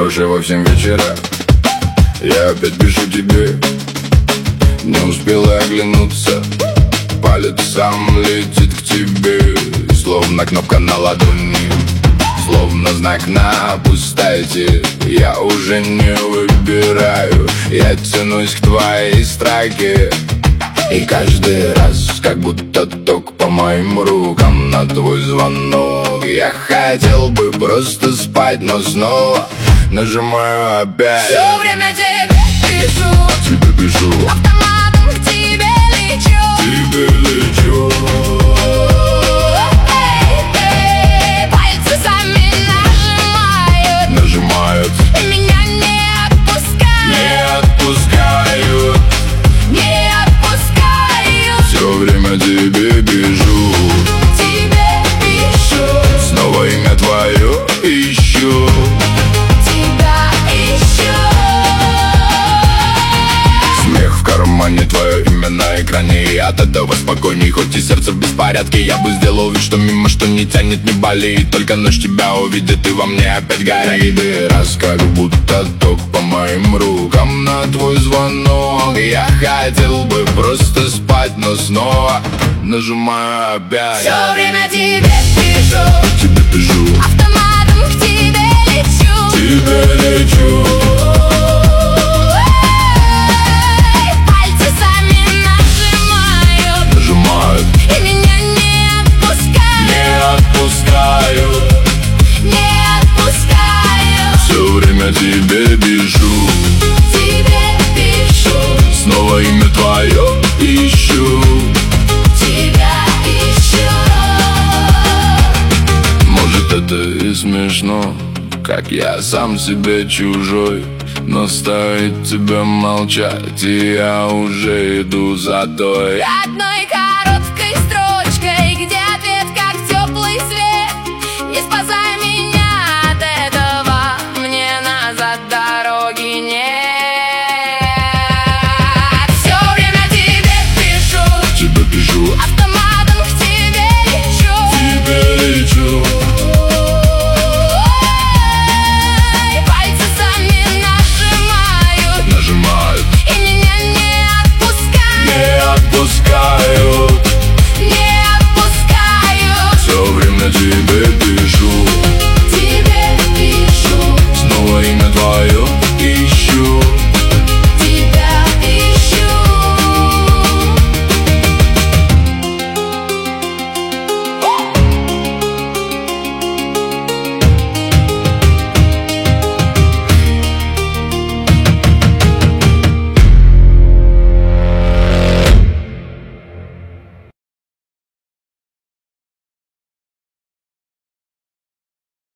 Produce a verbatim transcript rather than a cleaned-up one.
хорошего всем вечера. Я опять пишу тебе, не успела оглянуться. Палец сам летит к тебе, словно кнопка на ладони, словно знак на пустоте. Я уже не выбираю, я тянусь к твоей строке. И каждый раз, как будто ток по моим рукам на твой звонок. Я хотел бы просто спать, но снова нажимаю опять. Все время тебе пишу, тебе пишу, автоматом к тебе лечу, тебе лечу. Эй, эй, пальцы сами нажимают, Нажимают, и меня не отпускают, не отпускают, не отпускают. все время тебе пишу, Тебе пишу, снова имя твое ищу. тебя ищу. Смех в кармане, твое имя на экране. И от этого спокойней, хоть и сердце в беспорядке. Я бы сделал вид, что мимо, что не тянет, не болеет. Только ночь тебя увидит, и во мне опять горит. И раз, как будто ток по моим рукам на твой звонок. Я хотел бы просто спать, но снова нажимаю опять. Все время тебе пишу, Тебе пишу, автоматом к тебе лечу, тебе лечу. Эй, пальцы сами нажимают, Нажимают, и меня не отпускают, не отпускают, не отпускают. все время тебе пишу, Тебе пишу, снова имя твое ищу. тебя ищу. Может, это и смешно, как я сам себе чужой. Но стоит тебе молчать, и я уже иду за той. Одной коробкой